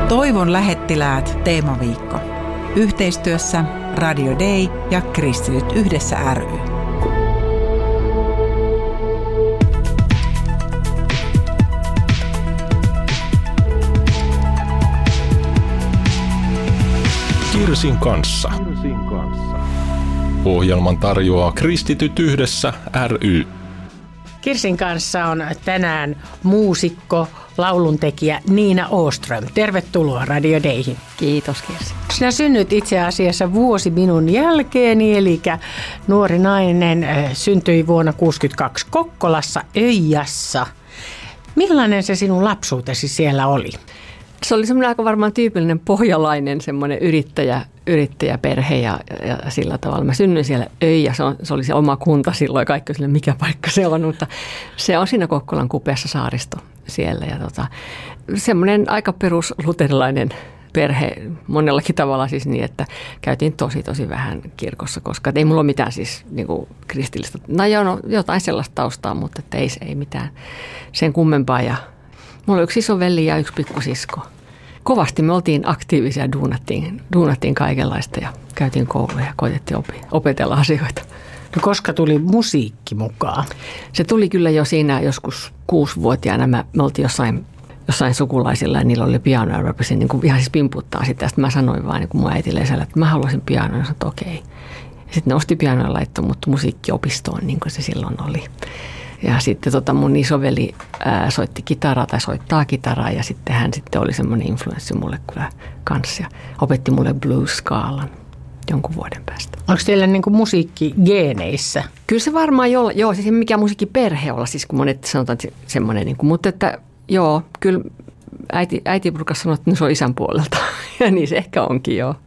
Toivon lähettiläät teemaviikko. Yhteistyössä Radio Day ja Kristityt yhdessä ry. Kirsin kanssa. Ohjelman tarjoaa Kristityt yhdessä ry. Kirsin kanssa on tänään muusikko, lauluntekijä Niina Åström. Tervetuloa Radio Dayhin. Kiitos Kirsi. Sinä synnyt itse asiassa vuosi minun jälkeeni, eli nuori nainen syntyi vuonna 1962 Kokkolassa Öijässä. Millainen se sinun lapsuutesi siellä oli? Se oli semmoinen aika varmaan tyypillinen pohjalainen semmoinen yrittäjäperhe ja sillä tavalla. Mä synnyin siellä Öijä, se oli se oma kunta silloin, kaikki sille mikä paikka se on, mutta se on siinä Kokkolan kupeassa saaristo siellä. Ja semmoinen aika perus luterilainen perhe monellakin tavalla siis niin, että käytiin tosi vähän kirkossa, koska ei mulla ole mitään siis niin kuin kristillistä, jotain sellaista taustaa, mutta että ei mitään sen kummempaa. Ja mulla oli yksi isoveli ja yksi pikkusisko. Kovasti me oltiin aktiivisia, duunattiin kaikenlaista ja käytiin kouluja ja koitettiin opetella asioita. No koska tuli musiikki mukaan? Se tuli kyllä jo siinä joskus 6-vuotiaana. Me oltiin jossain sukulaisilla ja niillä oli piano ja rupesin niin ihan siis pimputtaa sitä. Sitten mä sanoin vaan niin mun äitille isälle, että mä haluaisin pianoa, ja sanoin, että okei. Ja sitten ne osti pianoa ja laittoi mut musiikkiopistoon, niin kuin se silloin oli. Ja sitten mun isoveli soitti kitaraa tai soittaa kitaraa ja sitten hän sitten oli semmoinen influenssi mulle kyllä kanssa ja opetti mulle blues-skaalan jonkun vuoden päästä. Onko teillä niin kuin musiikki geeneissä? Kyllä se varmaan joo, siis mikä musiikkiperhe olla, siis kun monet sanotaan semmoinen, niin kuin, mutta että joo, kyllä äiti ruukas sanoa, että se on isän puolelta ja niin se ehkä onkin joo.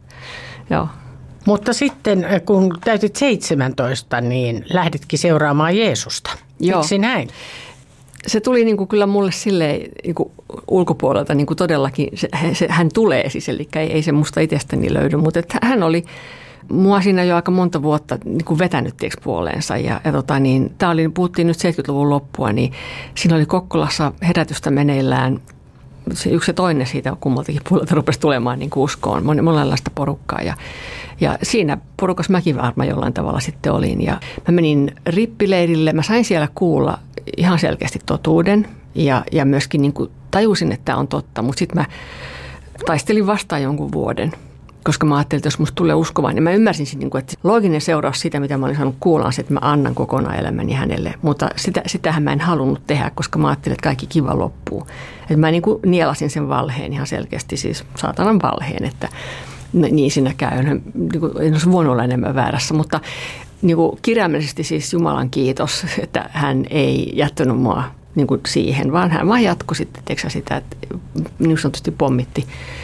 Mutta sitten kun täytit 17, niin lähditkin seuraamaan Jeesusta. Miksi näin? Se tuli niin kuin kyllä mulle silleen niin kuin ulkopuolelta niin kuin todellakin, hän tulee siis, eli ei se musta itsestäni löydy, mutta että hän oli mua siinä jo aika monta vuotta niin kuin vetänyt puoleensa ja puhuttiin nyt 70-luvun loppua, niin siinä oli Kokkolassa herätystä meneillään. Yksi ja toinen siitä kummaltakin puolelta rupesi tulemaan niin kuin uskoon, monenlaista porukkaa ja siinä porukassa mäkin varmaan jollain tavalla sitten olin ja mä menin rippileirille, mä sain siellä kuulla ihan selkeästi totuuden ja myöskin niin kuin tajusin, että tämä on totta, mutta sitten mä taistelin vastaan jonkun vuoden, koska mä ajattelin, että jos musta tulee uskomaan, niin mä ymmärsin, että looginen seuraus siitä, mitä mä olin saanut kuulla, on se, että mä annan kokonaan elämäni hänelle. Mutta sitähän mä en halunnut tehdä, koska mä ajattelin, että kaikki kiva loppuu. Että mä niin kuin nielasin sen valheen ihan selkeästi, siis saatanan valheen, että niin siinä käy. En olisi voinut olla enemmän väärässä, mutta niin kuin kirjaimellisesti siis Jumalan kiitos, että hän ei jättänyt mua niin kuin siihen, vaan hän vaan jatkoi sitten sitä, että niin sanotusti pommitti.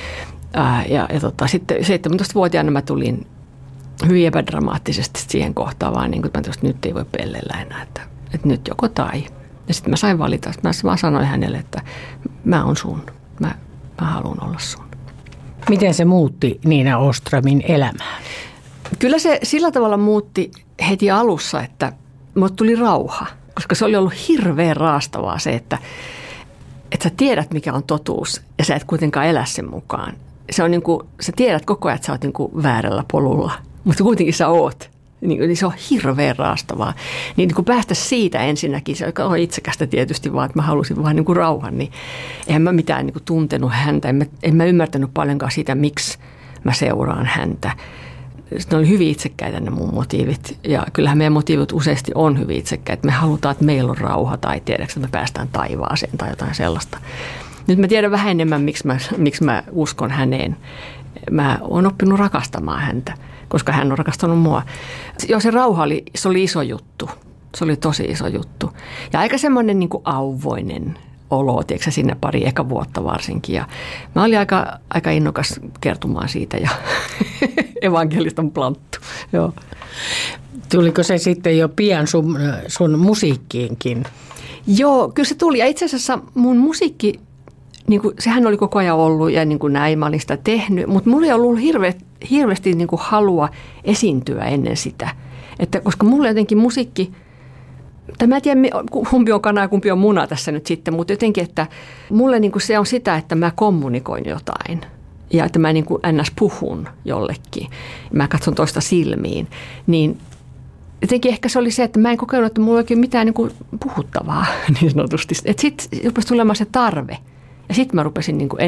Sitten 17-vuotiaana mä tulin hyvin epädramaattisesti siihen kohtaan, vaan niin kuin, että nyt ei voi pelleillä enää, että nyt joko tai. Ja sitten mä sain valita, mä vaan sanoin hänelle, että mä oon sun, mä haluan olla sun. Miten se muutti Niina Åströmin elämää? Kyllä se sillä tavalla muutti heti alussa, että mulle tuli rauha, koska se oli ollut hirveän raastavaa se, että sä tiedät mikä on totuus ja sä et kuitenkaan elä sen mukaan. Se on niin kuin, sä tiedät koko ajan, että sä oot niin kuin väärällä polulla, mutta kuitenkin sä oot. Niin se on hirveän raastavaa. Niin kuin päästä siitä ensinnäkin, se on itsekästä tietysti vaan, että mä halusin vaan niin kuin rauhan, niin eihän mä mitään niin kuin tuntenut häntä. En mä ymmärtänyt paljonkaan sitä, miksi mä seuraan häntä. Ne oli hyvin itsekkäitä ne mun motiivit. Ja kyllähän meidän motiivit useasti on hyvin itsekkäitä. Me halutaan, että meillä on rauha tai tiedätkö, että me päästään taivaaseen tai jotain sellaista. Nyt mä tiedän vähän enemmän, miksi mä uskon häneen. Mä oon oppinut rakastamaan häntä, koska hän on rakastanut mua. Joo, se rauha oli iso juttu. Se oli tosi iso juttu. Ja aika semmoinen niin kuin auvoinen olo, tiedätkö siinä pari eka vuotta varsinkin. Ja mä olin aika innokas kertomaan siitä ja evankeliston planttu. Joo. Tuliko se sitten jo pian sun musiikkiinkin? Joo, kyllä se tuli. Ja itse asiassa mun musiikki, niin kuin, sehän oli koko ajan ollut ja niin kuin näin, mä olin sitä tehnyt. Mutta mulla ei ollut hirveästi niin kuin halua esiintyä ennen sitä. Että, koska mulle jotenkin musiikki Mä en tiedä, kumpi on kana ja kumpi on muna tässä nyt sitten, mutta jotenkin, että mulle niin kuin se on sitä, että mä kommunikoin jotain ja että mä niin kuin ns. Puhun jollekin. Mä katson toista silmiin, niin jotenkin ehkä se oli se, että mä en kokenut, että mulla ei oikein mitään niin kuin puhuttavaa niin sanotusti. Että sitten rupesi tulemaan se tarve ja sitten mä rupesin niin kuin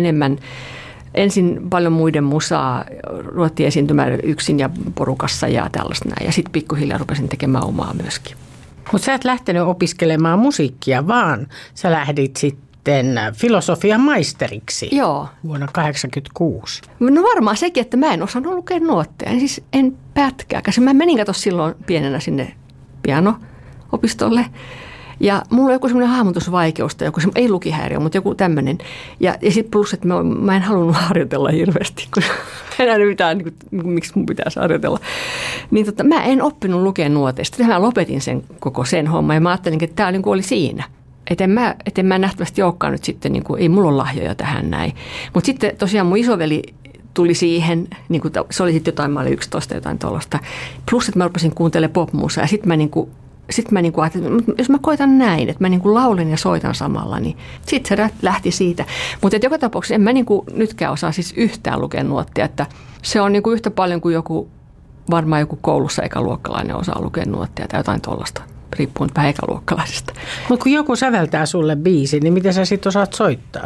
ensin paljon muiden musaa, ruvettiin esiintymään yksin ja porukassa ja tällaista näin. Ja sitten pikkuhiljaa rupesin tekemään omaa myöskin. Mutta sä et lähtenyt opiskelemaan musiikkia, vaan sä lähdit sitten filosofian maisteriksi. Joo. Vuonna 1986. No varmaan sekin, että mä en osannut lukea nuotteja. Siis en pätkääkään. Mä menin katsoa silloin pienenä sinne piano-opistolle. Ja mulla on joku semmoinen hahmotusvaikeus tai joku ei lukihäiriö, mutta joku tämmöinen. Ja sitten plus, että mä en halunnut harjoitella hirveästi, kun enää mitään, niin miksi mun pitäisi harjoitella. Niin mä en oppinut lukea nuoteista. Mä lopetin sen homman ja mä ajattelin, että tämä niin oli siinä. Että en mä nähtävästi olekaan nyt sitten, niin kuin, ei mulla ole lahjoja tähän näin. Mutta sitten tosiaan mun isoveli tuli siihen, niin kuin, se oli sitten jotain, mä olin 11 jotain tuollaista. Plus, että mä rupesin kuuntelemaan popmusaa ja sitten mä ajattelin, että jos mä koitan näin, että mä laulen ja soitan samalla, niin sitten se lähti siitä. Mutta joka tapauksessa en mä nytkään osaa siis yhtään lukea nuottia, että se on yhtä paljon kuin varmaan joku koulussa ekaluokkalainen osaa lukea nuottia tai jotain tuollaista, riippuen vähän ekaluokkalaisesta. Mutta kun joku säveltää sulle biisin, niin miten sä sitten osaat soittaa?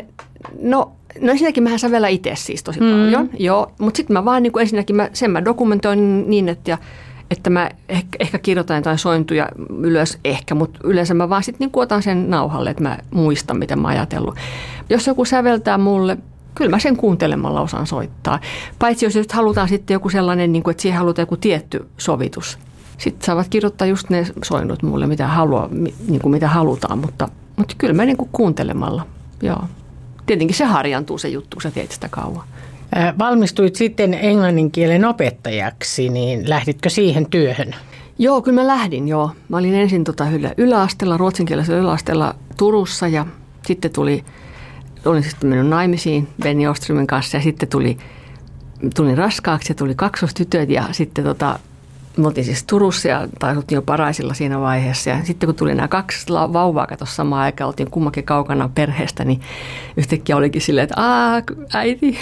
No ensinnäkin mähän sävellän itse siis tosi paljon, joo, mutta sitten mä vaan ensinnäkin mä dokumentoin niin, että mä ehkä kirjoitan jotain sointuja ylös ehkä, mutta yleensä mä vaan sitten otan sen nauhalle, että mä muistan, mitä mä oon ajatellut. Jos joku säveltää mulle, kyllä mä sen kuuntelemalla osaan soittaa. Paitsi jos nyt halutaan sitten joku sellainen, että siihen halutaan joku tietty sovitus. Sitten saavat kirjoittaa just ne soinnut mulle, mitä halutaan, mutta kyllä mä kuuntelemalla, joo. Tietenkin se harjantuu se juttu, kun sä teet sitä kauan. Valmistuit sitten englannin kielen opettajaksi, niin lähditkö siihen työhön? Joo, kyllä mä lähdin, joo. Mä olin ensin yläasteella, ruotsinkielisellä yläasteella Turussa ja sitten olin sitten mennyt naimisiin Benny Oströmin kanssa ja sitten tulin raskaaksi ja tuli kaksostytöt ja sitten me oltiin siis Turussa ja oltiin jo Paraisilla siinä vaiheessa. Ja sitten kun tuli nämä 2 vauvaa katossa samaan aikaan, oltiin kummankin kaukana perheestä, niin yhtäkkiä olikin silleen, että äiti.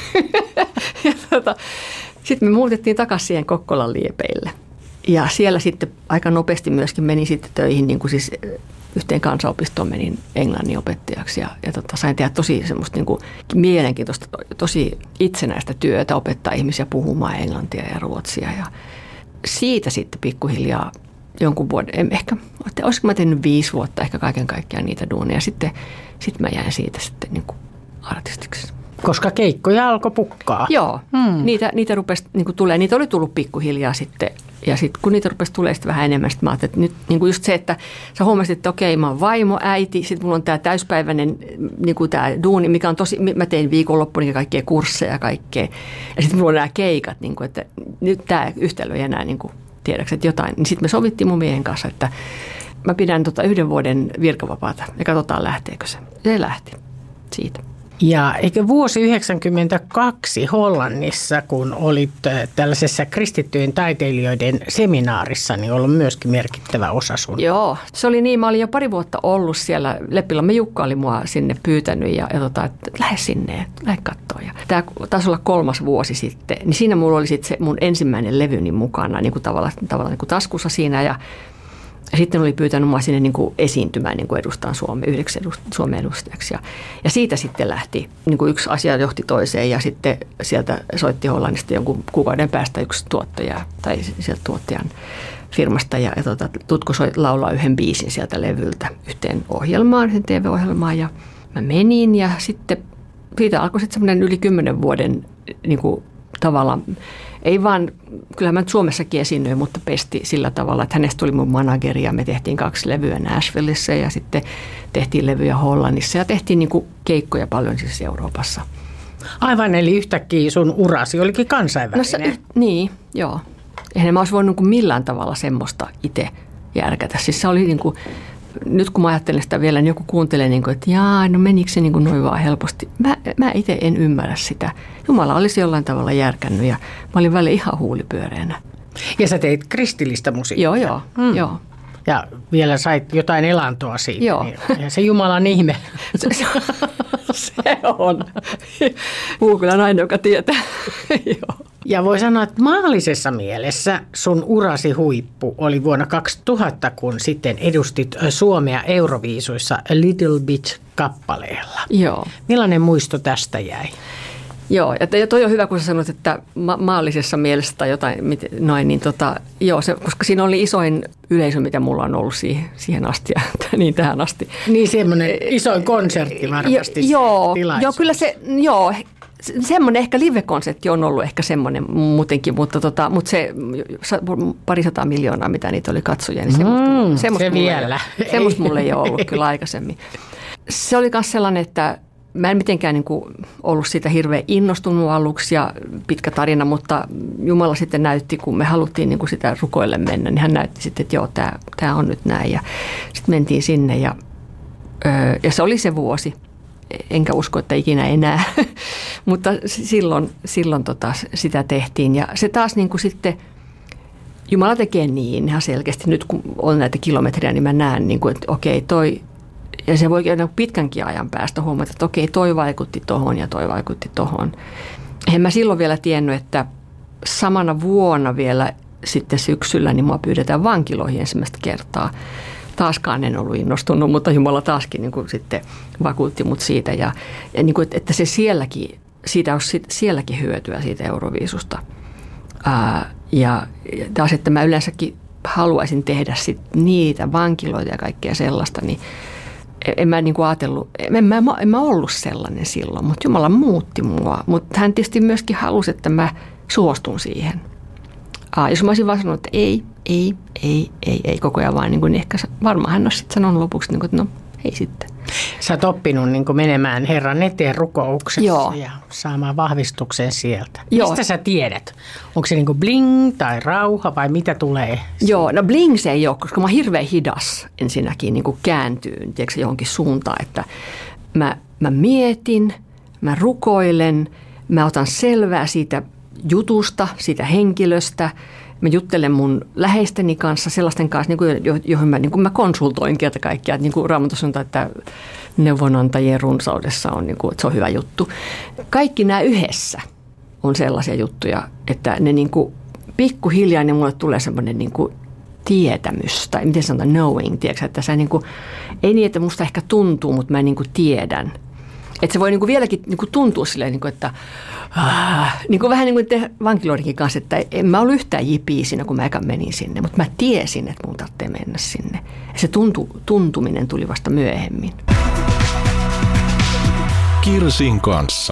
Ja sitten me muutettiin takaisin siihen Kokkolan liepeille. Ja siellä sitten aika nopeasti myöskin menin sitten töihin, niin kuin siis yhteen kansanopistoon menin englannin opettajaksi. Ja sain tehdä tosi semmoista mielenkiintoista, tosi itsenäistä työtä, opettaa ihmisiä puhumaan englantia ja ruotsia ja siitä sitten pikkuhiljaa jonkun vuoden, ehkä, olisiko mä tehnyt 5 vuotta ehkä kaiken kaikkiaan niitä duuneja. Sitten mä jäin siitä sitten artistiksi. Koska keikkoja alkoi pukkaa. Joo, niitä rupesi tulee. Niitä oli tullut pikkuhiljaa sitten. Ja sitten kun niitä rupesi tulee sitten vähän enemmän, sitten mä ajattelin, että nyt just se, että sä huomasit, että okei, mä oon vaimo, äiti, sitten mulla on tämä täyspäiväinen tämä duuni, mikä on tosi, mä tein viikonloppuun kaikkea kursseja ja kaikkea. Ja sitten mulla on nämä keikat, että nyt tämä yhtälö ei enää tiedäksä, että jotain. Niin sitten me sovittiin mun miehen kanssa, että mä pidän 1 vuoden virkavapaata ja katsotaan lähteekö se. Se lähti siitä. Ja eikö vuosi 1992 Hollannissa, kun olit tällaisessa kristittyjen taiteilijoiden seminaarissa, niin ollut myöskin merkittävä osa sun? Joo, se oli niin. Mä olin jo 2 vuotta ollut siellä. Leppilamme Jukka oli mua sinne pyytänyt ja että lähde sinne, lähde katsoa. Ja tämä taisi olla 3. vuosi sitten. Niin siinä mulla oli sitten se mun ensimmäinen levyni mukana tavallaan taskussa siinä ja sitten oli pyytänyt mua sinne esiintymään edustaan yhdeksi Suomen edustajaksi. Ja siitä sitten lähti. Yksi asia johti toiseen ja sitten sieltä soitti Hollannista jonkun kuukauden päästä yksi tuottaja tai sieltä tuottajan firmasta. Ja Tutko laulaa 1 biisin sieltä levyltä yhteen ohjelmaan, yhteen TV-ohjelmaan. Ja mä menin ja sitten siitä alkoi sitten semmoinen yli 10 vuoden tavallaan. Ei vaan, kyllähän mä nyt Suomessakin esiinnyin, mutta pesti sillä tavalla, että hänestä tuli mun manageri ja me tehtiin 2 levyä Nashvillessä ja sitten tehtiin levyjä Hollannissa ja tehtiin keikkoja paljon siis Euroopassa. Aivan, eli yhtäkkiä sun urasi olikin kansainvälinen. Niin, joo. Eihän mä olisi voinut millään tavalla semmoista itse järkätä. Siis se oli nyt kun mä ajattelen sitä vielä, niin joku kuuntelee, että no menikö se noin vaan helposti. Mä itse en ymmärrä sitä. Jumala olisi jollain tavalla järkännyt ja mä olin välillä ihan huulipyöreänä. Ja sä teit kristillistä musiikkia. Joo. Ja vielä sait jotain elantoa siitä. Joo. Ja se Jumalan ihme. Se on. Puhuu kyllä nainen, joka tietää. Joo. Ja voi sanoa, että maallisessa mielessä sun urasi huippu oli vuonna 2000, kun sitten edustit Suomea Euroviisuissa A Little Bit-kappaleella. Joo. Millainen muisto tästä jäi? Joo, ja toi on hyvä, kun sä sanot, että maallisessa mielessä tai jotain noin, niin joo, koska siinä oli isoin yleisö, mitä mulla on ollut siihen asti ja niin tähän asti. Niin semmoinen isoin konsertti varmasti. Joo, kyllä semmoinen ehkä live-konsertti on ollut ehkä semmoinen muutenkin, mutta se 200 miljoonaa, mitä niitä oli katsojia, niin semmoista mulla ei ole ollut kyllä aikaisemmin. Se oli myös sellainen, että mä en mitenkään niin kuin ollut siitä hirveän innostunut aluksi ja pitkä tarina, mutta Jumala sitten näytti, kun me haluttiin niin kuin sitä rukoille mennä, niin hän näytti sitten, että joo, tämä on nyt näin. Ja sitten mentiin sinne ja se oli se vuosi. Enkä usko, että ikinä enää, mutta silloin sitä tehtiin. Ja se taas niin kuin sitten, Jumala tekee niin ihan selkeästi. Nyt kun on näitä kilometriä, niin mä näen, niin kuin, että okei, ja se voi käydä pitkänkin ajan päästä huomata, että okei, toi vaikutti tohon ja toi vaikutti tohon. En mä silloin vielä tiennyt, että samana vuonna vielä sitten syksyllä, niin mua pyydetään vankiloihin ensimmäistä kertaa. Taaskaan en ollut innostunut, mutta Jumala taaskin niin kuin sitten vakuutti mut siitä. Ja niin kuin, että se siitä olisi sielläkin hyötyä siitä Euroviisusta. Ja taas, että mä yleensäkin haluaisin tehdä sit niitä vankiloita ja kaikkea sellaista, niin en mä niin kuin ajatellut, en mä ollut sellainen silloin, mutta Jumala muutti mua. Mutta hän tietysti myöskin halusi, että mä suostun siihen. Jos mä olisin vaan sanonut, että ei koko ajan vaan, niin ehkä varmaan hän olisi sitten sanonut lopuksi, että no ei sitten. Sä oot oppinut niin kuin menemään Herran eteen rukouksessa ja saamaan vahvistuksen sieltä. Joo. Mistä sä tiedät? Onko se niin kuin bling tai rauha vai mitä tulee? Joo, no bling se ei ole, koska mä oon hirveän hidas ensinnäkin niin kuin kääntyyn johonkin suuntaan, että mä mietin, mä rukoilen, mä otan selvää siitä jutusta, siitä henkilöstä. Mä juttelen mun läheisteni kanssa, sellaisten kanssa, joihin mä konsultoin kerta kaikkiaan. Niin kuin Raamattu sanoo, että neuvonantajien runsaudessa on, että se on hyvä juttu. Kaikki nämä yhdessä on sellaisia juttuja, että ne pikkuhiljaa niin mulle tulee semmoinen tietämys, tai miten sanotaan, knowing, tiedätkö, että sä ei niin, että musta ehkä tuntuu, mutta mä tiedän. Että se voi vieläkin tuntua silleen, että vähän niin kuin te vankiloidenkin kanssa, että en mä ollut yhtään jipiä siinä, kun mä eka menin sinne, mutta mä tiesin, että mun tarvitsee mennä sinne. Ja se tuntuminen tuli vasta myöhemmin. Kirsin kanssa.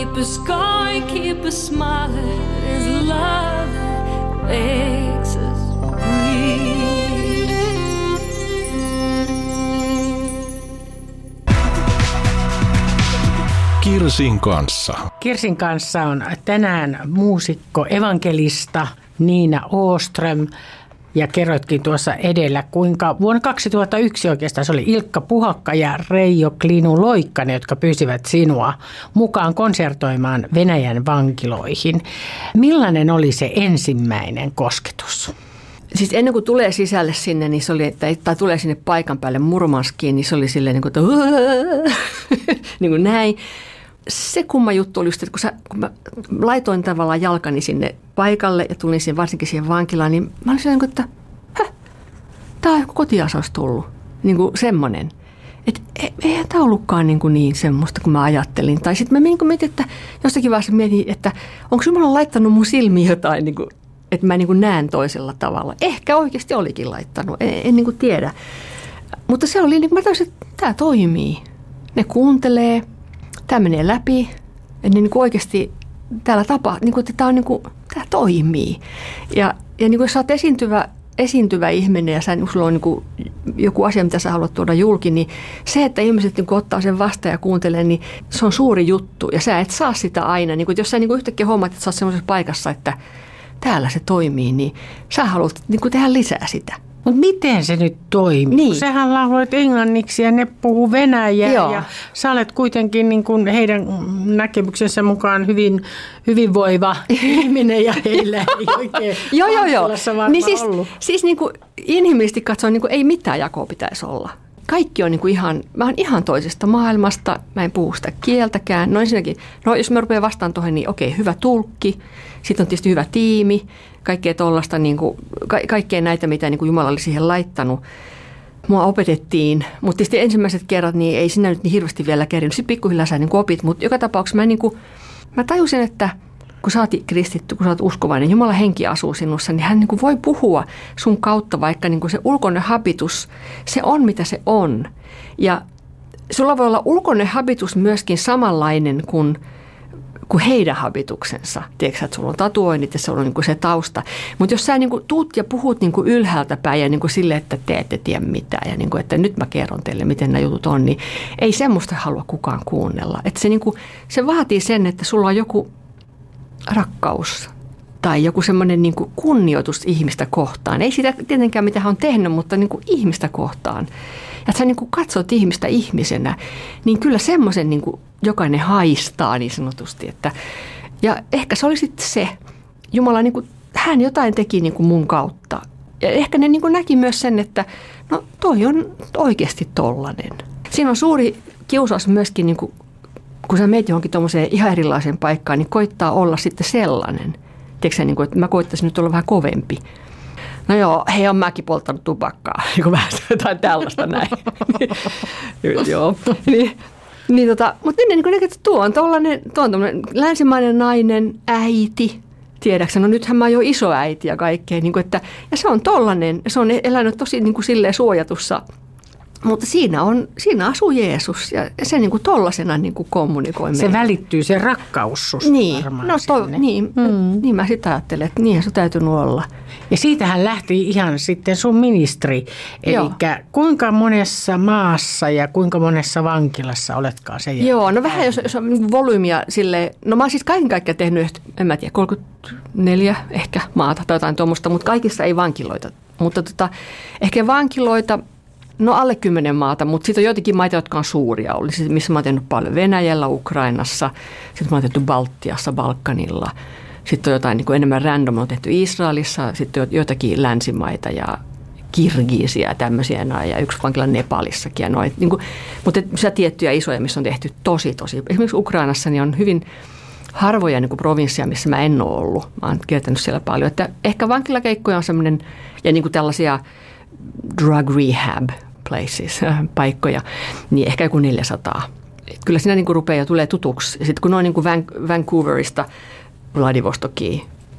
Keep us going, keep us smiling. It's love that makes us breathe. Kirsin kanssa. Kirsin kanssa on tänään muusikko, evankelista Niina Åström. Ja kerroitkin tuossa edellä, kuinka vuonna 2001 oikeastaan se oli Ilkka Puhakka ja Reijo Klinu Loikkanen, jotka pyysivät sinua mukaan konsertoimaan Venäjän vankiloihin. Millainen oli se ensimmäinen kosketus? Siis ennen kuin tulee sisälle sinne, niin se oli, tai tulee sinne paikan päälle Murmanskiin, niin se oli silleen niin kuin, niin kuin näin. Se kumma juttu oli just, että kun mä laitoin tavallaan jalkani sinne paikalle ja tulin siihen, varsinkin siihen vankilaan, niin mä olin silleen, että tämä on joku kotiasa olisi tullut. Niin kuin semmoinen. Että eihän tämä ollutkaan niin semmoista kuin mä ajattelin. Tai sitten mä mietin, että jossakin vaiheessa mietin, että onko Jumala laittanut mun silmiin jotain, niin kuin, että mä niin kuin näen toisella tavalla. Ehkä oikeasti olikin laittanut, en niin kuin tiedä. Mutta se oli, niin kuin mä tajusin, että tämä toimii. Ne kuuntelee. Tämä menee läpi, että niin oikeasti täällä tapaa, niin kuin, että tämä, on, niin kuin, tämä toimii. Ja niin kuin, jos sä oot esiintyvä ihminen ja sulla on niin kuin, joku asia, mitä sä haluat tuoda julki, niin se, että ihmiset niin kuin, ottaa sen vastaan ja kuuntelee, niin se on suuri juttu. Ja sä et saa sitä aina. Niin kuin, jos sä niin kuin, yhtäkkiä huomaat, että sä oot sellaisessa paikassa, että täällä se toimii, niin sä haluat niin kuin, tehdä lisää sitä. Mutta miten se nyt toimii? Niin. Sähän lauloit englanniksi ja ne puhuu venäjää. Joo. Ja sä olet kuitenkin niin kuin heidän näkemyksensä mukaan hyvin hyvinvoiva ihminen ja heillä ei oikein joo. Niin siis niin kuin inhimillisesti katsoen niin kuin ei mitään jakoa pitäisi olla. Kaikki on niin kuin mä oon ihan toisesta maailmasta, mä en puhu sitä kieltäkään. No ensinnäkin, jos mä rupean vastaan tuohon, niin okei, hyvä tulkki, sitten on tietysti hyvä tiimi, kaikkea tollaista, niin kuin, kaikkea näitä, mitä niin kuin Jumala oli siihen laittanut. Mua opetettiin, mutta tietysti ensimmäiset kerrat, niin ei sinä nyt niin hirveästi vielä kerinyt. Sitten pikkuhiljaa sä niin kuin opit, mutta joka tapauksessa mä tajusin, että kun sä oot kristitty, kun sä oot uskovainen, Jumalan henki asuu sinussa, niin hän niin kuin voi puhua sun kautta, vaikka niin kuin se ulkoinen habitus, se on mitä se on. Ja sulla voi olla ulkoinen habitus myöskin samanlainen kuin heidän habituksensa. Tiedätkö, että sulla on tatuoinnit ja sulla on niin kuin se tausta. Mutta jos sä niin kuin tuut ja puhut niin kuin ylhäältä päin ja niin kuin silleen, että te ette tiedä mitään ja niin kuin, että nyt mä kerron teille, miten nämä jutut on, niin ei semmoista halua kukaan kuunnella. Että se, niin kuin, se vaatii sen, että sulla on joku rakkaus tai joku semmoinen niin kuin kunnioitus ihmistä kohtaan. Ei sitä tietenkään, mitä hän on tehnyt, mutta niin kuin ihmistä kohtaan. Ja että sä niin kuin katsot ihmistä ihmisenä, niin kyllä semmoisen niin kuin jokainen haistaa niin sanotusti. Että, ja ehkä se oli sitten se. Jumala, niin kuin, hän jotain teki niin kuin mun kautta. Ja ehkä ne niin kuin näki myös sen, että no toi on oikeasti tollainen. Siinä on suuri kiusaus myöskin, niin kuin, kun sä meet johonkin tuommoiseen ihan erilaiseen paikkaan, niin koittaa olla sitten sellainen. Tiedätkö niin kuin, että mä koittaisin nyt olla vähän kovempi. No joo, hei, on mäkin polttanut tupakkaa, niin vähän jotain tällaista näin. Joo. Mutta niin kuin että tuo on tuollainen länsimainen nainen, äiti, tiedäksä, no nythän mä oon jo isoäiti ja kaikkea, niin kuin, että, ja se on tollainen, se on elänyt tosi niin kuin silleen suojatussa, mutta siinä asuu Jeesus ja se niin kuin tollasena niin kuin kommunikoi meille. Se välittyy, se rakkaus susta varmaan sinne. Niin mä sitä ajattelen, että niinhän se täytynyt olla. Ja siitähän lähti ihan sitten sun ministeri. Eli kuinka monessa maassa ja kuinka monessa vankilassa oletkaan sen jälkeen? Joo, no vähän jos on volyymia silleen, no mä oon siis kaiken kaikkiaan tehnyt, en mä tiedä, 34 ehkä maata tai jotain tuommoista, mutta kaikissa ei vankiloita. Mutta ehkä vankiloita, no alle 10 maata, mutta sitten on joitakin maita, jotka on suuria. Oli siis, missä mä oon tehnyt paljon Venäjällä, Ukrainassa, sitten mä oon tehty Baltiassa, Balkanilla. Sitten on jotain niin kuin enemmän random, on tehty Israelissa, sitten on joitakin länsimaita ja Kirgisiä ja tämmöisiä. Ja yksi vankila Nepalissakin. Niin kuin, mutta se tiettyjä isoja, missä on tehty tosi. Esimerkiksi Ukrainassa niin on hyvin harvoja niin kuin provinssia, missä mä en ole ollut. Mä oon kiertänyt siellä paljon. Että ehkä vankilakeikkoja on semmoinen, ja niin kuin tällaisia drug rehab places, paikkoja, niin ehkä joku 400. Kyllä siinä niin kuin rupeaa ja tulee tutuksi. Sitten kun ne on niin kuin Vancouverista Vladivostokiin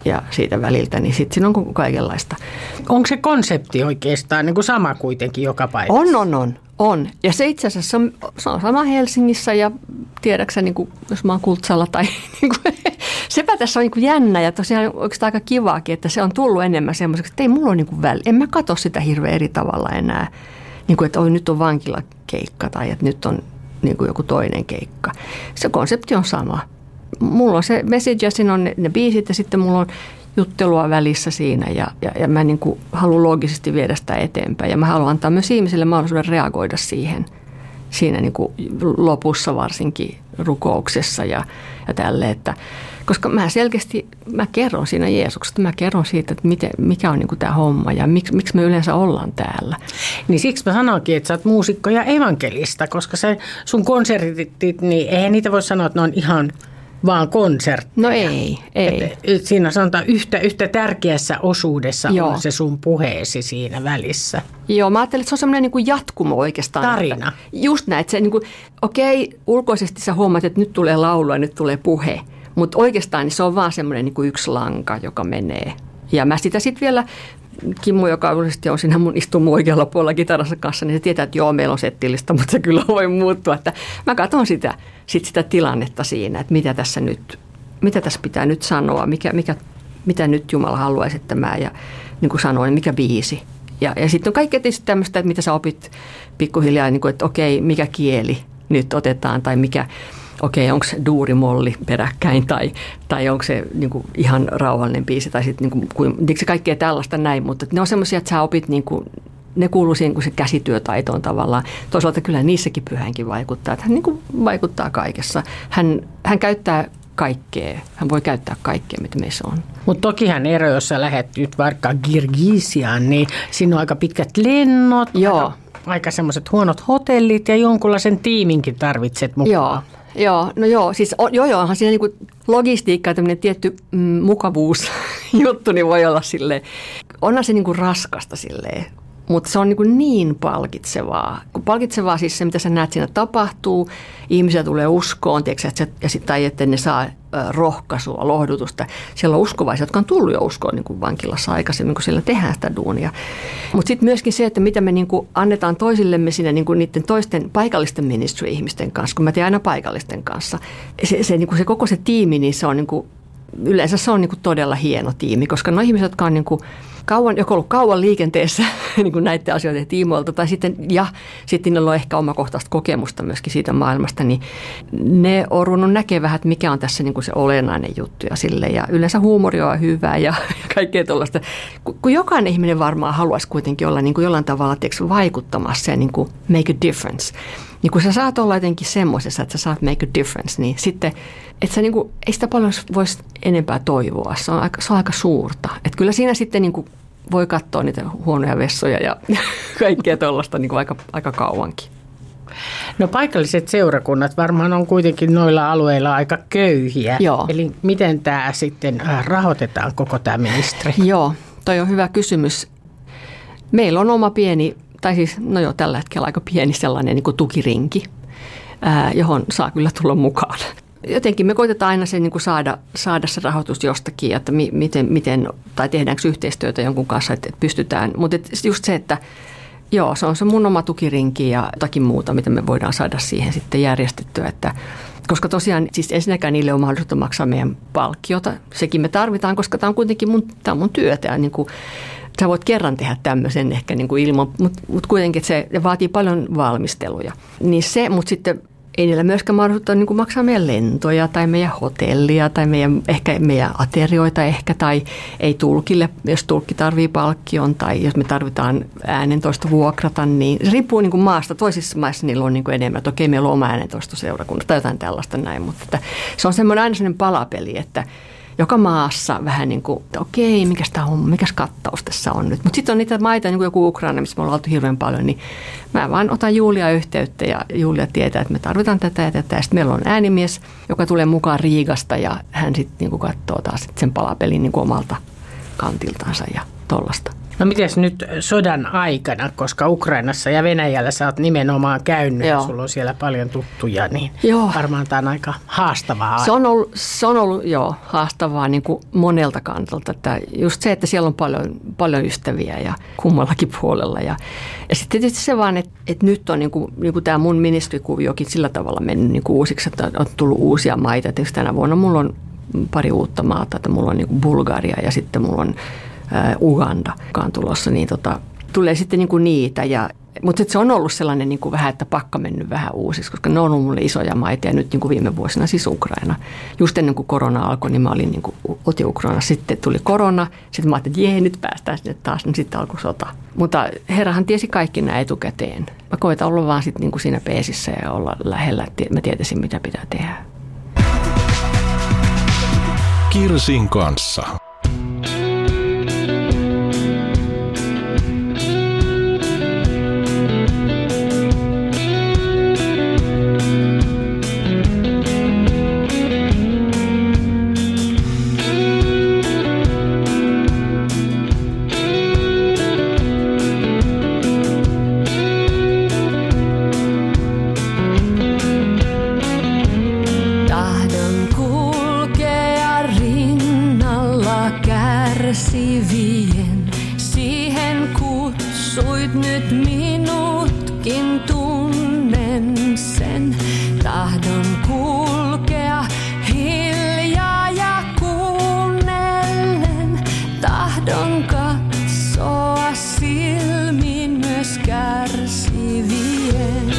ja siitä väliltä, niin sitten siinä on kaikenlaista. Onko se konsepti oikeastaan niin kuin sama kuitenkin joka paikassa? On. Ja se itse asiassa se on sama Helsingissä ja tiedäksä, niin kuin, jos mä oon Kultsalla tai niin kuin, sepä tässä on niin kuin jännä ja tosiaan oikeastaan aika kivaakin, että se on tullut enemmän semmoiseksi, että ei mulla ole niin kuin en mä katso sitä hirveän eri tavalla enää, niin kuin, että nyt on vankilakeikka tai että nyt on niin kuin joku toinen keikka. Se konsepti on sama. Mulla on se message ja siinä on ne biisit ja sitten mulla on juttelua välissä siinä ja mä niin kuin haluan loogisesti viedä sitä eteenpäin. Ja mä haluan antaa myös ihmisille mahdollisuuden reagoida siihen siinä niin kuin lopussa varsinkin rukouksessa ja tälle, että koska mä kerron siinä Jeesuksesta, mä kerron siitä, että mikä on niin kuin tämä homma ja miksi me yleensä ollaan täällä. Niin siksi mä sanoinkin, että sä oot muusikko ja evankelista, koska se sun konsertit, niin eihän niitä voi sanoa, että ne on ihan vaan konsertteja. No ei. Siinä sanotaan yhtä tärkeässä osuudessa on se sun puheesi siinä välissä. Joo, mä ajattelin, että se on semmoinen niin kuin jatkumo oikeastaan. Tarina. Että just näin, että se niin kuin, ulkoisesti sä huomaat, että nyt tulee laulu ja nyt tulee puhe. Mutta oikeastaan niin se on vaan semmoinen niin kuin yksi lanka, joka menee. Ja mä sitä sitten vielä, Kimmo, joka on siinä istuu mun oikealla puolella kitarassa kanssa, niin se tietää, että joo, meillä on settillistä, mutta se kyllä voi muuttua. Että mä katson sitä tilannetta siinä, että mitä tässä pitää nyt sanoa, mitä nyt Jumala haluaisi, että mä ja niin kuin sanoin, mikä biisi. Ja sitten on kaikkea tietysti tämmöistä, että mitä sä opit pikkuhiljaa, niin kuin, että okei, mikä kieli nyt otetaan tai mikä... onko se duurimolli peräkkäin tai onko se niin kuin ihan rauhallinen biisi tai sitten niin se kaikkea tällaista näin, mutta ne on semmoisia, että sä opit, niin kuin, ne kuuluu siihen, kun se käsityötaitoon tavallaan. Toisaalta kyllä niissäkin Pyhänkin vaikuttaa, että hän niin kuin vaikuttaa kaikessa. Hän käyttää kaikkea, hän voi käyttää kaikkea, mitä meissä on. Mutta tokihan ero, jos sä lähdet nyt vaikka Kirgisiaan, niin siinä on aika pitkät lennot, aika semmoiset huonot hotellit ja jonkunlaisen tiiminkin tarvitset mukaan. Joo, siis onhan siinä niinku logistiikka ja tämmöinen tietty mukavuusjuttu, niin voi olla silleen, onhan se niinku raskasta silleen, mutta se on niin palkitsevaa. Palkitsevaa siis se, mitä sä näet siinä tapahtuu, ihmisiä tulee uskoon, tai että ne saa rohkaisua, lohdutusta. Siellä on uskovaisia, jotka on tullut jo uskoon niin kuin vankilassa aikaisemmin, kun siellä tehdään sitä duunia. Mutta sitten myöskin se, että mitä me niin kuin annetaan toisillemme siinä niin kuin niiden toisten paikallisten ministry-ihmisten kanssa, kun mä teen aina paikallisten kanssa. Niin kuin se koko se tiimi, niin se on niin kuin, yleensä se on niin kuin todella hieno tiimi, koska nuo ihmiset, jotka on niin kuin joko ollut kauan liikenteessä niin kuin näiden asioiden tiimoilta, tai sitten niillä on ehkä omakohtaista kokemusta myöskin siitä maailmasta, niin ne on ruvennut näkemään, että mikä on tässä niin kuin se olennainen juttu ja sille. Ja yleensä huumori on hyvä ja kaikkea tuollaista. Kun jokainen ihminen varmaan haluaisi kuitenkin olla niin kuin jollain tavalla vaikuttamassa ja niin kuin make a difference. Niin kun sä saat olla jotenkin semmoisessa, että sä saat make a difference, niin sitten, että sä niin kuin, ei sitä paljon voisi enempää toivoa. Se on aika suurta. Että kyllä siinä sitten niin kuin voi katsoa niitä huonoja vessoja ja kaikkea tuollaista niin kuin aika kauankin. No paikalliset seurakunnat varmaan on kuitenkin noilla alueilla aika köyhiä. Joo. Eli miten tämä sitten rahoitetaan koko tämä ministeri? Joo, toi on hyvä kysymys. Meillä on oma pieni... Tai siis, tällä hetkellä aika pieni sellainen niin kuin tukirinki, johon saa kyllä tulla mukaan. Jotenkin me koitetaan aina se, niin kuin saada se rahoitus jostakin, että miten tai tehdäänkö yhteistyötä jonkun kanssa, että pystytään. Mutta just se, että se on se mun oma tukirinki ja jotakin muuta, mitä me voidaan saada siihen sitten järjestettyä. Koska tosiaan siis ensinnäkään niille on mahdollisuutta maksaa meidän palkkiota. Sekin me tarvitaan, koska tämä on kuitenkin mun työtä ja niin kuin, sä voit kerran tehdä tämmöisen ehkä niin kuin ilman, mutta kuitenkin se vaatii paljon valmisteluja. Niin se, mutta sitten ei niillä myöskään mahdollisuutta niin kuin maksaa meidän lentoja tai meidän hotellia tai ehkä meidän aterioita ehkä tai ei tulkille, jos tulkki tarvii palkkion tai jos me tarvitaan äänentoista vuokrata, niin se riippuu niin kuin maasta. Toisissa maissa niillä on niin kuin enemmän, että okei, meillä on oma äänentoistoseurakunta tai jotain tällaista näin, mutta että se on semmoinen aina semmoinen palapeli, että joka maassa vähän niin kuin, että okei, mikäs tämä homma, mikäs kattaus tässä on nyt. Mutta sitten on niitä maita, niin kuin joku Ukraina, missä me ollaan oltu hirveän paljon, niin mä vaan otan Julia yhteyttä ja Julia tietää, että me tarvitaan tätä ja tätä. Ja sitten meillä on äänimies, joka tulee mukaan Riigasta ja hän sitten niin kuin katsoo taas sen palapelin niin kuin omalta kantiltansa ja tollasta. No mites nyt sodan aikana, koska Ukrainassa ja Venäjällä sä oot nimenomaan käynyt, ja sulla on siellä paljon tuttuja, niin varmaan tämä on aika haastavaa. Se on ollut haastavaa niin kuin monelta kantilta. Että just se, että siellä on paljon ystäviä ja kummallakin puolella. Ja sitten tietysti se vaan, että nyt on niin kuin tämä mun ministerikuviokin sillä tavalla mennyt niin kuin uusiksi, että on tullut uusia maita. Tietysti tänä vuonna mulla on pari uutta maata, että mulla on niin kuin Bulgaria ja sitten mulla on Uganda, joka on tulossa, niin tulee sitten niin kuin niitä. Mutta se on ollut sellainen niin kuin vähän, että pakka mennyt vähän uusiksi, koska ne on ollut mulle isoja maita ja nyt niin kuin viime vuosina siis Ukraina. Just ennen kuin korona alkoi, niin mä olin niin kuin Ukraina. Sitten tuli korona, sitten mä ajattelin, että nyt päästään sinne taas, niin sitten alkoi sota. Mutta Herrahan tiesi kaikki nämä etukäteen. Mä koitan olla vaan sitten niin kuin siinä peesissä ja olla lähellä, että mä tietäisin, mitä pitää tehdä. Kirsin kanssa. Siihen kutsuit nyt minutkin, tunnen sen. Tahdon kulkea hiljaa ja kuunnellen. Tahdon katsoa silmiin myös kärsivien.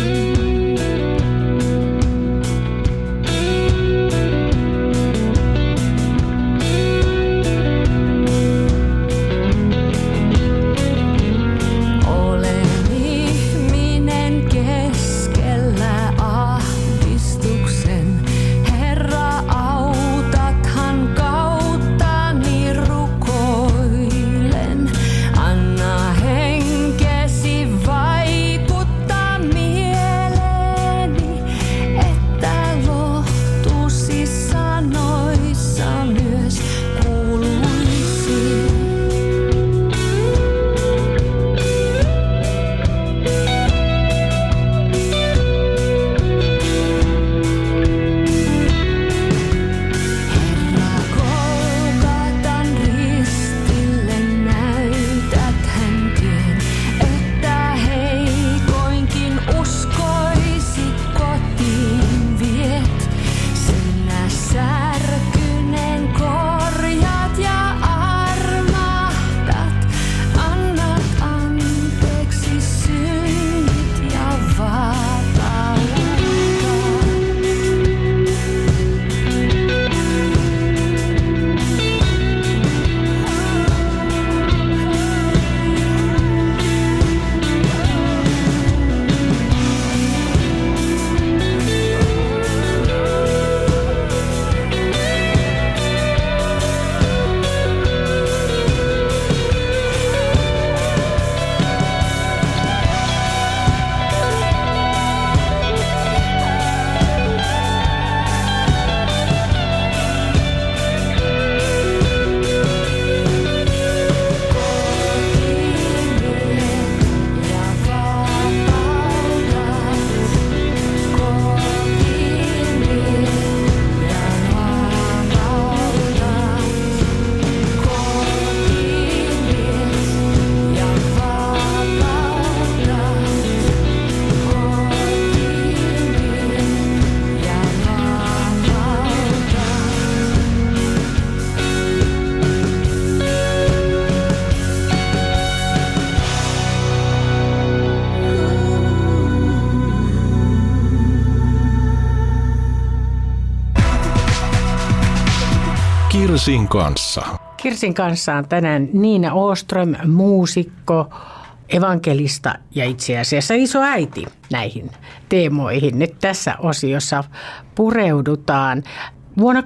Kirsin kanssa. Kirsin kanssa on tänään Niina Åström, muusikko, evankelista ja itse asiassa isoäiti näihin teemoihin. Nyt tässä osiossa pureudutaan. Vuonna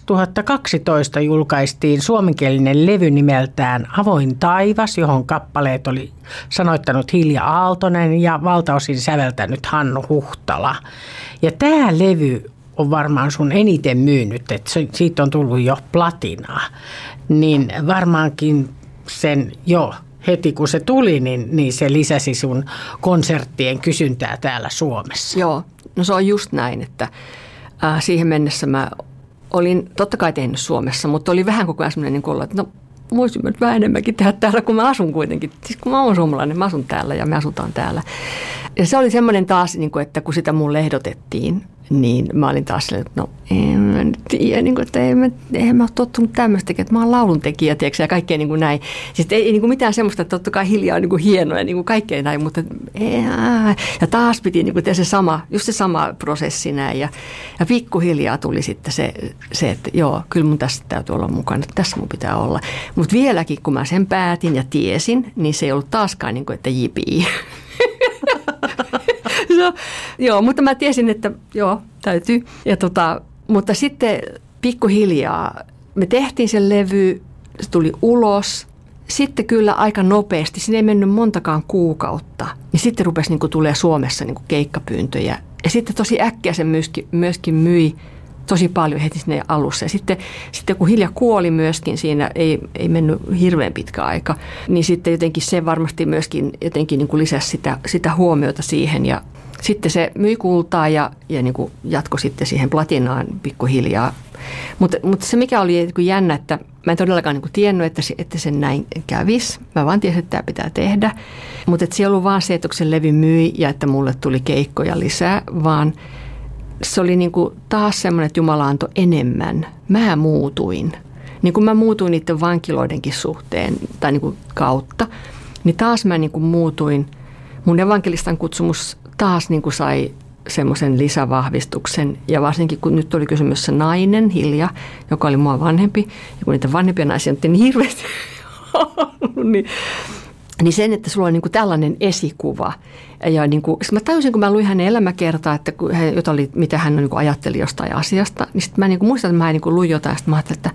2012 julkaistiin suomenkielinen levy nimeltään Avoin taivas, johon kappaleet oli sanoittanut Hilja Aaltonen ja valtaosin säveltänyt Hannu Huhtala. Ja tämä levy on varmaan sun eniten myynyt, että siitä on tullut jo platinaa, niin varmaankin sen heti kun se tuli, niin se lisäsi sun konserttien kysyntää täällä Suomessa. Joo, no se on just näin, että siihen mennessä mä olin totta kai tehnyt Suomessa, mutta oli vähän koko ajan sellainen niin että no voisin mä vähän enemmänkin tehdä täällä, kun mä asun kuitenkin. Siis kun mä oon suomalainen, mä asun täällä ja me asutaan täällä. Ja se oli semmoinen taas, että kun sitä mulle ehdotettiin, niin mä olin taas sellainen, että no en mä nyt tiedä, että eihän mä ole tottunut tämmöistä, että mä oon lauluntekijä, tiedätkö, ja kaikkea niin kuin näin. Siis ei mitään semmoista, että totta kai hiljaa on niin kuin hienoa ja niin kuin kaikkea näin, mutta ja taas piti niin kuin tehdä se sama prosessi näin. Ja pikkuhiljaa tuli sitten se, että joo, kyllä mun tässä täytyy olla mukana, että tässä mun pitää olla. Mutta vieläkin, kun mä sen päätin ja tiesin, niin se ei ollut taaskaan niin kuin, että jipii. No, joo, mutta mä tiesin, että joo, täytyy. Ja mutta sitten pikkuhiljaa me tehtiin sen levy, se tuli ulos. Sitten kyllä aika nopeasti, siinä ei mennyt montakaan kuukautta, niin sitten rupesi niin kuin tulee Suomessa niin kuin keikkapyyntöjä. Ja sitten tosi äkkiä se myöskin myi tosi paljon heti sinne alussa. Ja sitten kun Hilja kuoli myöskin siinä, ei mennyt hirveän pitkä aika, niin sitten jotenkin se varmasti myöskin jotenkin niin kuin lisäsi sitä huomiota siihen. Ja sitten se myi kultaa ja niin kuin jatkoi sitten siihen platinaan pikkuhiljaa. Mutta se mikä oli niin kuin jännä, että mä en todellakaan niin kuin tiennyt, että se näin kävisi. Mä vaan tiesin, että tämä pitää tehdä. Mutta se ei ollut vaan se, että se levy myi ja että mulle tuli keikkoja lisää, vaan se oli niin kuin taas semmoinen, että Jumala antoi enemmän. Mä muutuin. Niin kuin mä muutuin niiden vankiloidenkin suhteen tai niin kuin kautta, niin taas mä niin kuin muutuin. Mun evankelistan kutsumus taas niin kuin sai semmoisen lisävahvistuksen. Ja varsinkin kun nyt oli kysymys se nainen, Hilja, joka oli mua vanhempi. Ja kun niitä vanhempia naisia on niin hirveästi niin sen, että sulla on niin kuin tällainen esikuva. Ja niin kuin, mä tajusin, kun mä luin hänen elämäkertaa, että mitä hän niin kuin ajatteli jostain asiasta, niin sitten mä niin kuin muistan, että mä niin kuin luin jotain, ja sitten mä ajattelin, että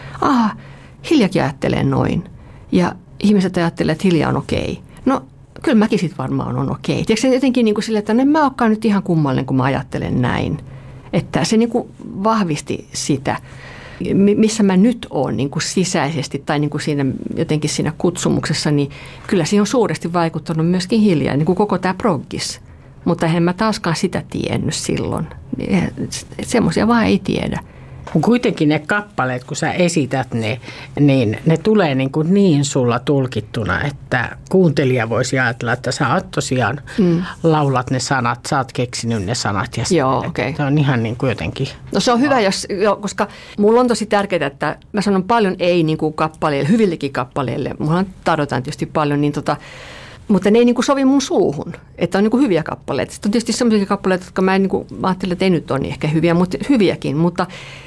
Hiljakin ajattelee noin. Ja ihmiset ajattelee, että Hilja on okei. No, kyllä mäkin sitten varmaan on okei. Tiedätkö se jotenkin niin kuin silleen, että en mä olekaan nyt ihan kummallinen, kun mä ajattelen näin. Että se niin kuin vahvisti sitä, missä mä nyt oon niin kuin sisäisesti tai niin kuin jotenkin siinä kutsumuksessa, niin kyllä siinä on suuresti vaikuttanut myöskin Hilja, niin kuin koko tämä proggis. Mutta en mä taaskaan sitä tiennyt silloin. Semmoisia vaan ei tiedä. Kuitenkin ne kappaleet, kun sä esität ne, niin ne tulee niin sulla tulkittuna, että kuuntelija voisi ajatella, että sä oot tosiaan laulat ne sanat, sä oot keksinyt ne sanat. Ja joo, okei. Se on ihan niin kuin jotenkin. No se on hyvä, koska mulla on tosi tärkeää, että mä sanon paljon ei niin kuin kappaleille, hyvillekin kappaleille. Mulla tarjotaan tietysti paljon, mutta ne ei niin kuin sovi mun suuhun, että on niin kuin hyviä kappaleita. Sitten on tietysti sellaisia kappaleita, jotka mä ajattelen, että ei nyt ole niin ehkä hyviä, mutta hyviäkin, mutta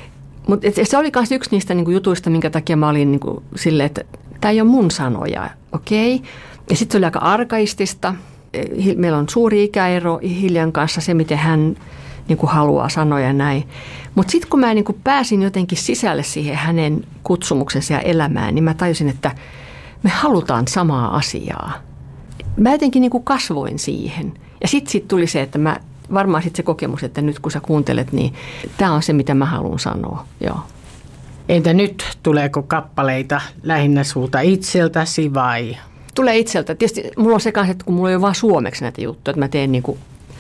se oli myös yksi niistä niin kuin jutuista, minkä takia mä olin niin kuin silleen, että tämä ei ole mun sanoja, okei. Ja sitten se oli aika arkaistista. Meillä on suuri ikäero Hiljan kanssa, se miten hän niin kuin haluaa sanoja ja näin. Mutta sitten kun mä niin kuin pääsin jotenkin sisälle siihen hänen kutsumuksensa ja elämään, niin mä tajusin, että me halutaan samaa asiaa. Mä jotenkin niin kuin kasvoin siihen. Ja sitten tuli se, että varmaan sitten se kokemus, että nyt kun sä kuuntelet, niin tämä on se, mitä mä haluan sanoa. Joo. Entä nyt, tuleeko kappaleita lähinnä sulta itseltäsi vai? Tulee itseltä. Tietysti mulla on se kanssa, että kun mulla ei ole vaan suomeksi näitä juttuja, että mä teen niin kuin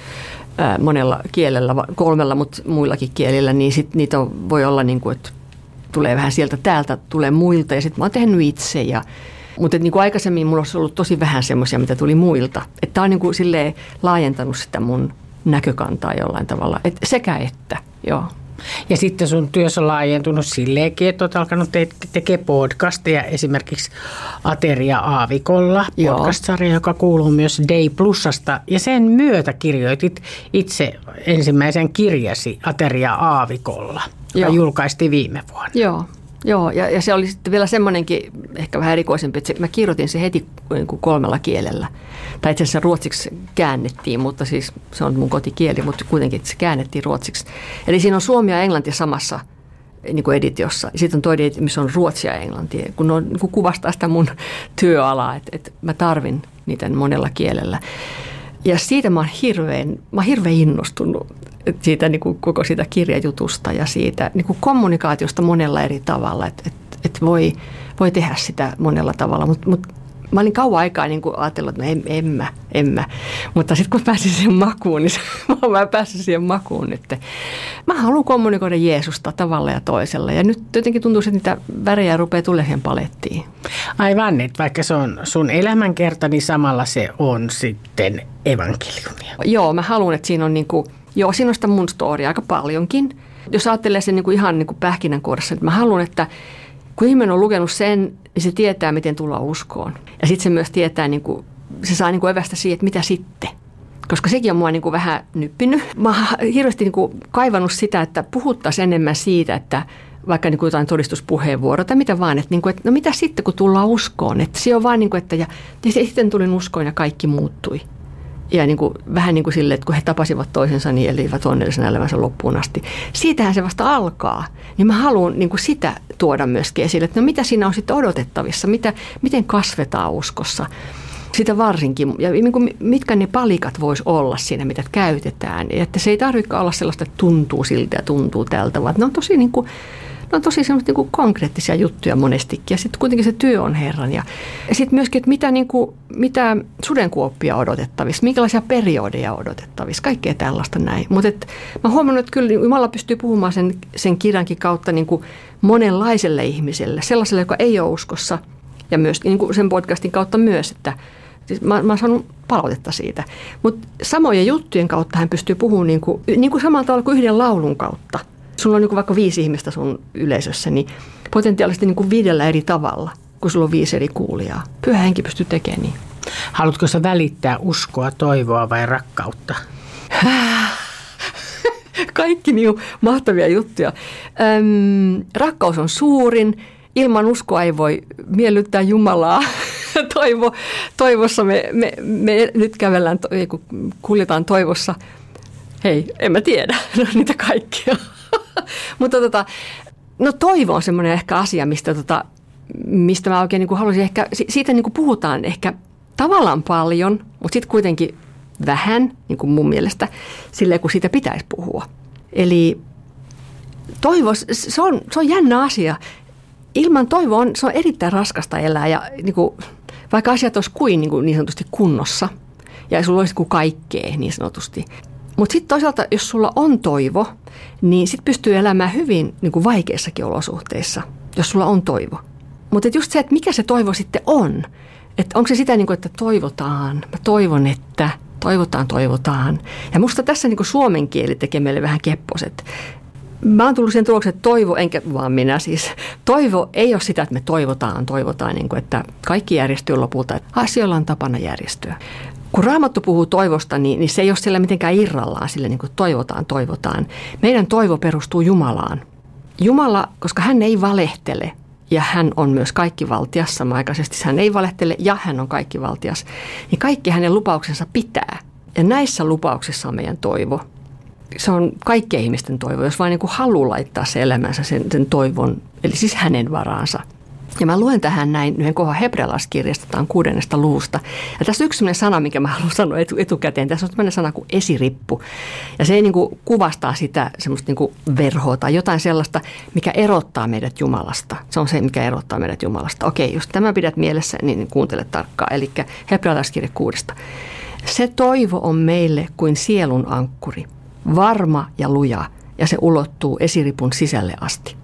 monella kielellä, 3, mutta muillakin kielillä, niin sitten niitä voi olla niin kuin, että tulee vähän sieltä täältä, tulee muilta ja sitten mä oon tehnyt itse mutta niin kuin aikaisemmin mulla olisi ollut tosi vähän semmoisia, mitä tuli muilta. Että tämä on niin kuin silleen laajentanut sitä mun näkökantaa jollain tavalla. Sekä että, joo. Ja sitten sun työssä on laajentunut silleenkin, että olet alkanut tekemään podcasteja, esimerkiksi Ateria Aavikolla, podcast-sarja, joka kuuluu myös Day Plusasta. Ja sen myötä kirjoitit itse ensimmäisen kirjasi Ateria Aavikolla, joka julkaistiin viime vuonna. Joo, ja se oli sitten vielä semmoinenkin ehkä vähän erikoisempi, että mä kirjoitin se heti niin kuin 3 kielellä. Tai itse asiassa ruotsiksi käännettiin, mutta siis se on mun kotikieli, mutta kuitenkin se käännettiin ruotsiksi. Eli siinä on suomi ja englanti samassa niin kuin editiossa. Sitten on toinen, missä on ruotsia ja englantia, kun on niin kuin kuvastaa sitä mun työalaa, että mä tarvin niitä monella kielellä. Ja siitä mä oon hirveän innostunut siitä niin kuin koko siitä kirjajutusta ja siitä niin kuin kommunikaatiosta monella eri tavalla, että voi tehdä sitä monella tavalla. Mutta mä olin kauan aikaa niin kuin ajatellut, että en mä. Mutta sitten kun pääsin siihen makuun, niin mä pääsin siihen makuun nyt. Mä haluan kommunikoida Jeesusta tavalla ja toisella. Ja nyt jotenkin tuntuu, että niitä värejä rupeaa tulemaan siihen palettiin. Aivan, että vaikka se on sun elämänkerta, niin samalla se on sitten evankeliumia. Joo, mä haluan, että siinä on, niin kuin, siinä on sitä mun storia aika paljonkin. Jos ajattelee sen niin kuin ihan niin kuin pähkinänkuoressa, että mä haluan, että kun ihminen on lukenut sen, niin se tietää, miten tulla uskoon. Ja sitten se myös tietää, niin kuin, se saa niin kuin evästä siihen, että mitä sitten. Koska sekin on mua niin kuin vähän nyppinyt. Mä oon hirveästi niin kuin kaivannut sitä, että puhuttaisiin enemmän siitä, että vaikka niin kuin jotain todistuspuheenvuoroa tai mitä vaan, että, niin kuin, että no mitä sitten, kun tullaan uskoon. Että se on vaan niin kuin, että ja sitten tulin uskoon ja kaikki muuttui. Ja niin kuin, vähän niin kuin silleen, että kun he tapasivat toisensa, niin elivät onnellisena elämänsä loppuun asti. Siitähän se vasta alkaa. Niin mä haluan niin kuin sitä tuoda myöskin esille, että no mitä siinä on sitten odotettavissa, miten kasvetaan uskossa. Sitä varsinkin, ja niin kuin, mitkä ne palikat vois olla siinä, mitä käytetään. Että se ei tarvitse olla sellaista, että tuntuu siltä ja tuntuu tältä, vaan ne on tosi niin kuin, semmoista niin kuin konkreettisia juttuja monestikin. Ja sitten kuitenkin se työ on Herran. Ja sitten myöskin, että mitä sudenkuoppia odotettavissa, minkälaisia periodeja odotettavissa, kaikkea tällaista näin. Mutta mä huomannut, että kyllä Jumala pystyy puhumaan sen kirjankin kautta niin kuin monenlaiselle ihmiselle, sellaiselle, joka ei ole uskossa. Ja myös niin kuin sen podcastin kautta myös, että siis mä oon saanut palautetta siitä. Mutta samojen juttujen kautta hän pystyy puhumaan niin kuin samalla tavalla kuin yhden laulun kautta. Sulla on niin kuin vaikka 5 ihmistä sun yleisössä, niin potentiaalisesti niin kuin 5 eri tavalla, kun sulla on 5 eri kuulijaa. Pyhä Henki pystyy tekemään niin. Haluatko sä välittää uskoa, toivoa vai rakkautta? Kaikki niin mahtavia juttuja. Rakkaus on suurin. Ilman uskoa ei voi miellyttää Jumalaa. Toivossa me nyt kävellään, kun kuljetaan toivossa. Hei, en mä tiedä. No, niitä kaikkia. Mutta no toivo on semmoinen ehkä asia, mistä mä oikein niin kuin haluaisin ehkä, siitä niin kuin puhutaan ehkä tavallaan paljon, mutta sitten kuitenkin vähän, niin kuin mun mielestä, silleen kun siitä pitäisi puhua. Eli toivo, se on jännä asia. Ilman toivoa se on erittäin raskasta elää ja niin kuin, vaikka asiat olisi niin sanotusti kunnossa ja sulla olisi kuin kaikkea niin sanotusti. Mutta sitten toisaalta, jos sulla on toivo, niin sitten pystyy elämään hyvin niin kuin vaikeissakin olosuhteissa, jos sulla on toivo. Mutta just se, että mikä se toivo sitten on. Että onko se sitä, niin kuin, että toivotaan, mä toivon, että toivotaan. Ja musta tässä niin kuin suomen kieli tekee meille vähän kepposet. Mä oon tullut siihen tulokseen, että toivo, enkä vaan minä siis. Toivo ei ole sitä, että me toivotaan, niin kuin, että kaikki järjestyy lopulta. Että asioilla on tapana järjestyä. Kun Raamattu puhuu toivosta, niin se ei ole siellä mitenkään irrallaan sille, niin kuin toivotaan. Meidän toivo perustuu Jumalaan. Jumala, koska hän ei valehtele ja hän on myös kaikkivaltias samanaikaisesti, hän ei valehtele ja hän on kaikkivaltias, niin kaikki hänen lupauksensa pitää. Ja näissä lupauksissa on meidän toivo. Se on kaikkien ihmisten toivo, jos vain niin kuin haluaa laittaa se elämänsä sen toivon, eli siis hänen varaansa. Ja mä luen tähän näin yhden kohdan hebrealaiskirjasta, tämä on 6. luvusta. Ja tässä on yksi sellainen sana, mikä mä haluan sanoa etukäteen. Tässä on sellainen sana kuin esirippu. Ja se ei niin kuin kuvastaa sitä semmoista niin kuin verhoa tai jotain sellaista, mikä erottaa meidät Jumalasta. Se on se, mikä erottaa meidät Jumalasta. Okei, jos tämä pidät mielessä, niin kuuntele tarkkaan. Eli hebrealaiskirja 6. Se toivo on meille kuin sielun ankkuri, varma ja luja, ja se ulottuu esiripun sisälle asti.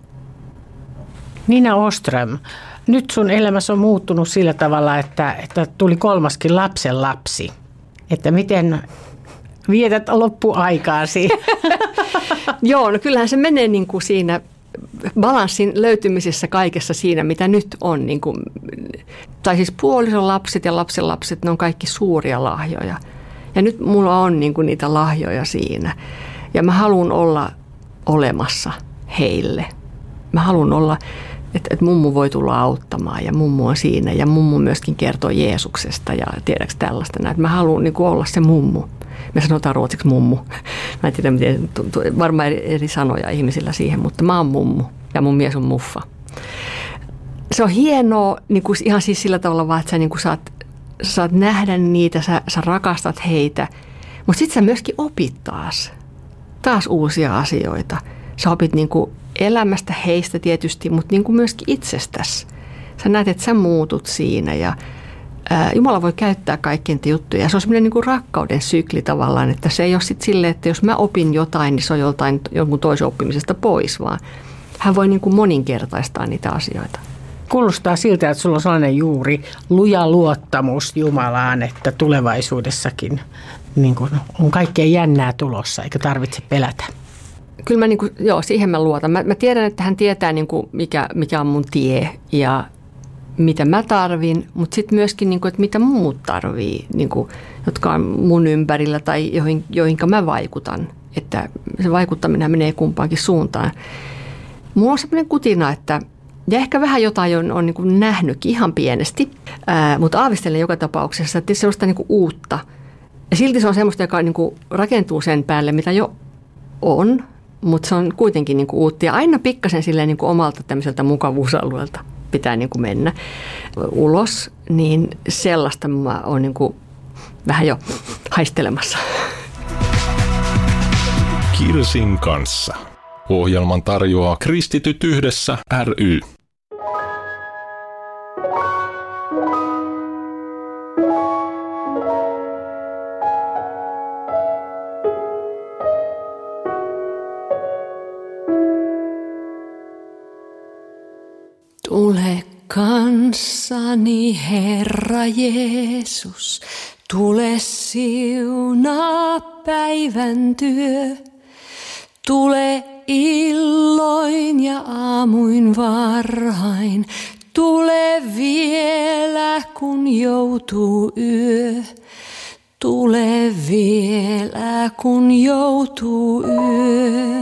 Nina Åström, nyt sun elämässä on muuttunut sillä tavalla, että tuli 3. lapsen lapsi. Että miten vietät loppuaikaasi? Joo, no kyllähän se menee niin kuin siinä balanssin löytymisessä kaikessa siinä, mitä nyt on. Niin kuin, tai siis puolison lapset ja lapsenlapset, ne on kaikki suuria lahjoja. Ja nyt mulla on niin kuin niitä lahjoja siinä. Ja mä haluan olla olemassa heille. Mä haluan olla, että mummu voi tulla auttamaan ja mummu on siinä ja mummu myöskin kertoo Jeesuksesta ja tiedätkö tällaista. Että mä haluan niin kuin olla se mummu. Me sanotaan ruotsiksi mummu. Mä en tiedä, miten, varmaan eri sanoja ihmisillä siihen, mutta mä oon mummu ja mun mies on muffa. Se on hienoa niin kuin ihan siis sillä tavalla vaan, että sä niin kuin saat nähdä niitä, sä rakastat heitä, mutta sitten sä myöskin opit taas uusia asioita. Sä opit niin kuin elämästä heistä tietysti, mutta niin kuin myöskin itsestäsi. Sä näet, että sä muutut siinä ja Jumala voi käyttää kaikkien juttuja. Ja se on semmoinen niin kuin rakkauden sykli tavallaan, että se ei ole sitten silleen, että jos mä opin jotain, niin se on jonkun toisen oppimisesta pois, vaan hän voi niin kuin moninkertaistaa niitä asioita. Kuulostaa siltä, että sulla on sellainen juuri luja luottamus Jumalaan, että tulevaisuudessakin niin kuin on kaikkea jännää tulossa, eikä tarvitse pelätä. Kyllä siihen mä luotan. Mä tiedän, että hän tietää niin kuin mikä on mun tie ja mitä mä tarvin, mutta sitten myöskin, niin kuin, että mitä muut tarvii, niin kuin, jotka on mun ympärillä tai joihinka mä vaikutan. Että se vaikuttaminen menee kumpaankin suuntaan. Mulla on sellainen kutina, että ja ehkä vähän jotain on niin kuin nähnytkin ihan pienesti, mutta aavistelen joka tapauksessa, että se on sellaista niin kuin uutta. Ja silti se on semmoista, joka niin kuin rakentuu sen päälle, mitä jo on, mutta se on kuitenkin niin kuin uutta. Ja aina pikkasen silleen niin kuin omalta tämmöiseltä mukavuusalueelta pitää niin kuin mennä ulos, niin sellaista mä oon niin kuin vähän jo haistelemassa. Kirsin kanssa. Ohjelman tarjoaa Kristityt yhdessä ry. Tule kanssani, Herra Jeesus, tule siunaa päivän työ. Tule illoin ja aamuin varhain, tule vielä kun joutuu yö. Tule vielä kun joutuu yö.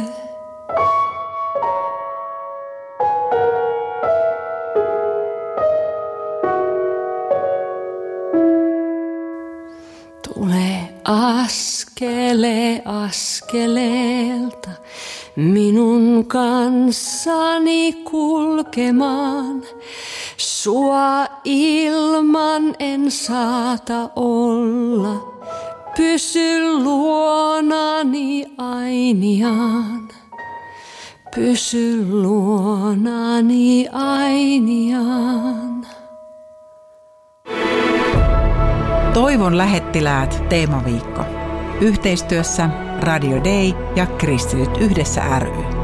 Tule askeleelta minun kanssani kulkemaan. Sua ilman en saata olla, pysy luonani ainiaan. Pysy luonani ainiaan. Toivon lähettiläät teemaviikko. Yhteistyössä Radio Day ja Kristityt yhdessä ry.